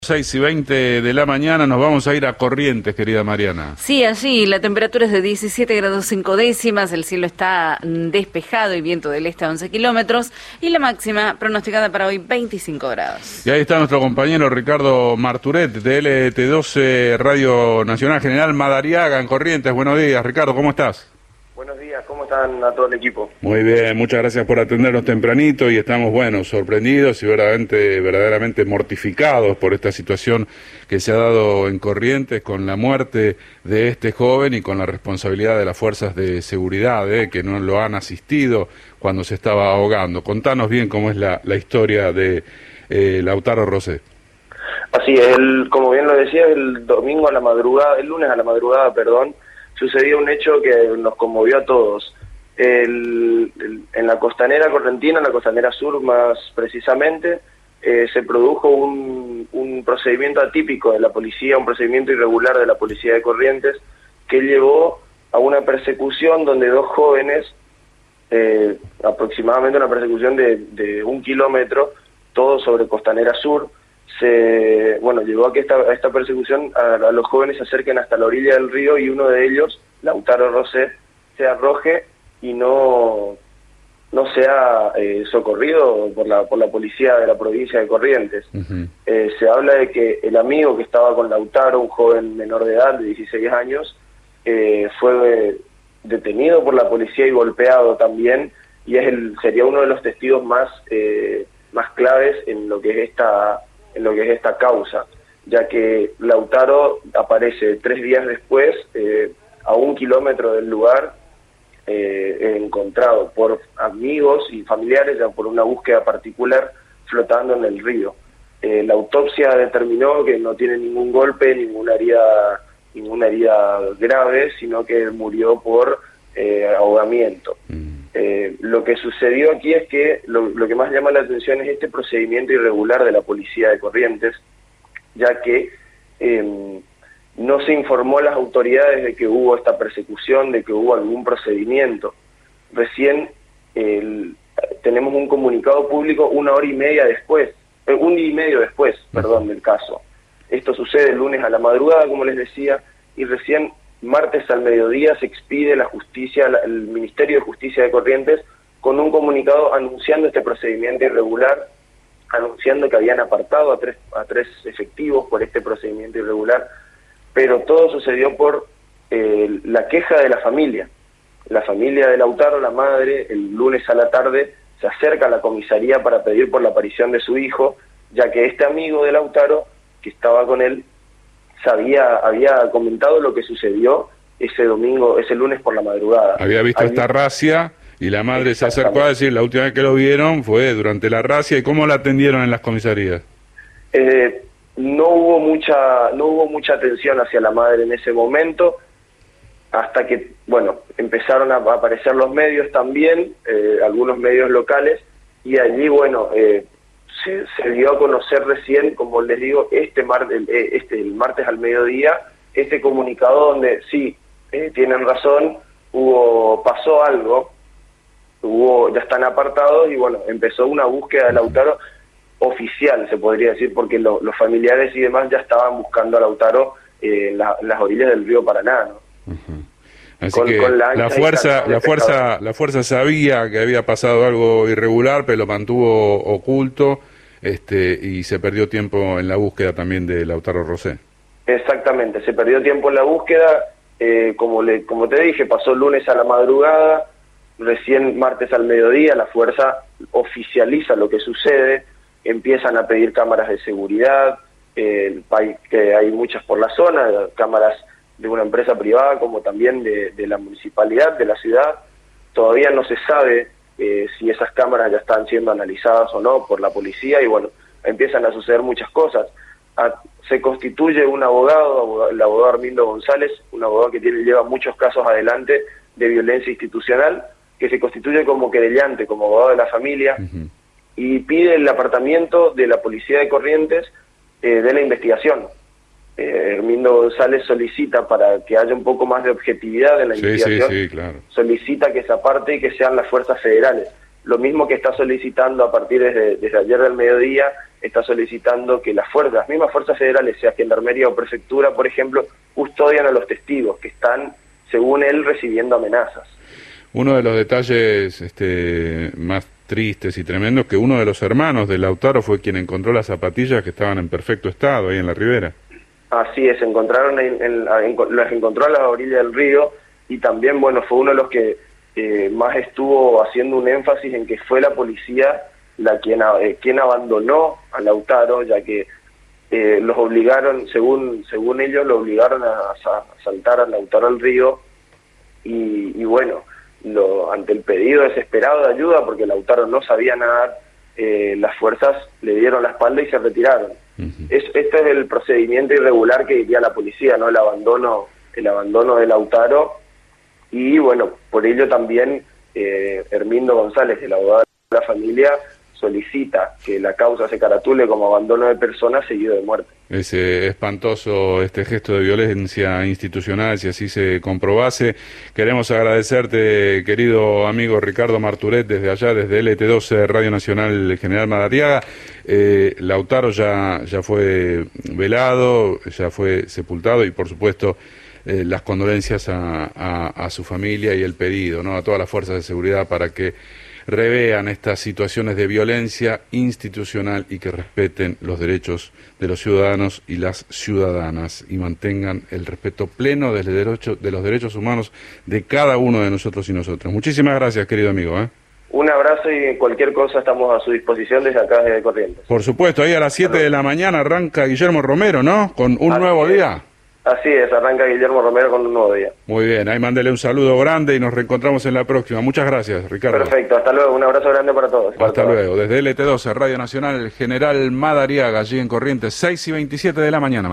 6:20 de la mañana nos vamos a ir a Corrientes, querida Mariana. Sí, allí la temperatura es de 17 grados 5 décimas, el cielo está despejado y viento del este a 11 kilómetros y la máxima pronosticada para hoy 25 grados. Y ahí está nuestro compañero Ricardo Marturet de LT12 Radio Nacional General Madariaga en Corrientes. Buenos días, Ricardo, ¿cómo estás? Buenos días, ¿cómo están a todo el equipo? Muy bien, muchas gracias por atendernos tempranito y estamos, sorprendidos y verdaderamente mortificados por esta situación que se ha dado en Corrientes con la muerte de este joven y con la responsabilidad de las fuerzas de seguridad, que no lo han asistido cuando se estaba ahogando. Contanos bien cómo es la historia de Lautaro Rosé. Así es, como bien lo decía, el lunes a la madrugada, sucedió un hecho que nos conmovió a todos. En la costanera correntina, en la costanera sur más precisamente, se produjo un procedimiento atípico de la policía, un procedimiento irregular de la policía de Corrientes, que llevó a una persecución donde dos jóvenes, aproximadamente una persecución de 1 kilómetro, todo sobre costanera sur, llevó a que esta persecución a los jóvenes se acerquen hasta la orilla del río y uno de ellos, Lautaro Rosé, se arroje y no sea socorrido por la policía de la provincia de Corrientes. Uh-huh. Se habla de que el amigo que estaba con Lautaro, un joven menor de edad de 16 años, fue detenido por la policía y golpeado también, y sería uno de los testigos más claves en lo que es esta causa, ya que Lautaro aparece 3 días después, a 1 kilómetro del lugar, encontrado por amigos y familiares, ya por una búsqueda particular, flotando en el río. La autopsia determinó que no tiene ningún golpe, ninguna herida grave, sino que murió por ahogamiento. Lo que sucedió aquí es que lo que más llama la atención es este procedimiento irregular de la policía de Corrientes, ya que no se informó a las autoridades de que hubo esta persecución, de que hubo algún procedimiento. Recién tenemos un comunicado público 1 hora y media después, 1 día y medio después, del caso. Esto sucede el lunes a la madrugada, como les decía, y recién martes al mediodía se expide el Ministerio de Justicia de Corrientes con un comunicado anunciando este procedimiento irregular, anunciando que habían apartado a tres efectivos por este procedimiento irregular, pero todo sucedió por la queja de la familia. La familia de Lautaro, la madre, el lunes a la tarde se acerca a la comisaría para pedir por la aparición de su hijo, ya que este amigo de Lautaro, que estaba con él, había comentado lo que sucedió ese lunes por la madrugada. Había visto esta racia y la madre se acercó a decir, la última vez que lo vieron fue durante la racia. ¿Y cómo la atendieron en las comisarías? No hubo mucha atención hacia la madre en ese momento, hasta que, empezaron a aparecer los medios también, algunos medios locales, y allí, se dio a conocer recién, como les digo, el martes al mediodía, este comunicado donde sí, tienen razón, pasó algo, ya están apartados y empezó una búsqueda de Lautaro oficial, se podría decir, porque los familiares y demás ya estaban buscando a Lautaro en las orillas del río Paraná, ¿no? Uh-huh. Así la fuerza sabía que había pasado algo irregular, pero lo mantuvo oculto, y se perdió tiempo en la búsqueda también de Lautaro Rosé. Exactamente, se perdió tiempo en la búsqueda, como te dije, pasó lunes a la madrugada, recién martes al mediodía la fuerza oficializa lo que sucede, empiezan a pedir cámaras de seguridad, que hay muchas por la zona, cámaras de una empresa privada como también de la municipalidad, de la ciudad. Todavía no se sabe si esas cámaras ya están siendo analizadas o no por la policía y empiezan a suceder muchas cosas. Se constituye un abogado, el abogado Armindo González, un abogado que lleva muchos casos adelante de violencia institucional, que se constituye como querellante, como abogado de la familia, uh-huh, y pide el apartamiento de la policía de Corrientes de la investigación. Armindo González solicita, para que haya un poco más de objetividad en la investigación, sí, claro, solicita que se aparte y que sean las fuerzas federales. Lo mismo que está solicitando a partir desde ayer del mediodía está solicitando que las mismas fuerzas federales, sea Gendarmería o Prefectura, por ejemplo, custodian a los testigos que están, según él, recibiendo amenazas. Uno de los detalles más tristes y tremendos, que uno de los hermanos de Lautaro fue quien encontró las zapatillas que estaban en perfecto estado ahí en la ribera. Así es, las encontró a la orilla del río, y también, bueno, fue uno de los que más estuvo haciendo un énfasis en que fue la policía quien abandonó a Lautaro, ya que los obligaron, según ellos, lo obligaron a saltar a Lautaro al río, y bueno, ante el pedido desesperado de ayuda, porque Lautaro no sabía nadar, las fuerzas le dieron la espalda y se retiraron. Este es el procedimiento irregular que diría la policía, ¿no? El abandono de Lautaro, y bueno, por ello también Hermindo González, el abogado de la familia, solicita que la causa se caratule como abandono de persona seguido de muerte. Es espantoso este gesto de violencia institucional, si así se comprobase. Queremos agradecerte, querido amigo Ricardo Marturet, desde allá, desde LT12 Radio Nacional General Madariaga. Lautaro ya fue velado, ya fue sepultado, y por supuesto las condolencias a su familia y el pedido, ¿no?, a todas las fuerzas de seguridad para que revean estas situaciones de violencia institucional y que respeten los derechos de los ciudadanos y las ciudadanas y mantengan el respeto pleno de los derechos humanos de cada uno de nosotros y nosotras. Muchísimas gracias, querido amigo. Un abrazo, y cualquier cosa estamos a su disposición desde acá, desde Corrientes. Por supuesto, ahí a las 7 de la mañana arranca Guillermo Romero, ¿no?, con un nuevo día. Así es, arranca Guillermo Romero con un nuevo día. Muy bien, ahí mándele un saludo grande y nos reencontramos en la próxima. Muchas gracias, Ricardo. Perfecto, hasta luego, un abrazo grande para todos. Hasta luego, desde LT12, Radio Nacional General Madariaga, allí en Corrientes, 6:27 de la mañana.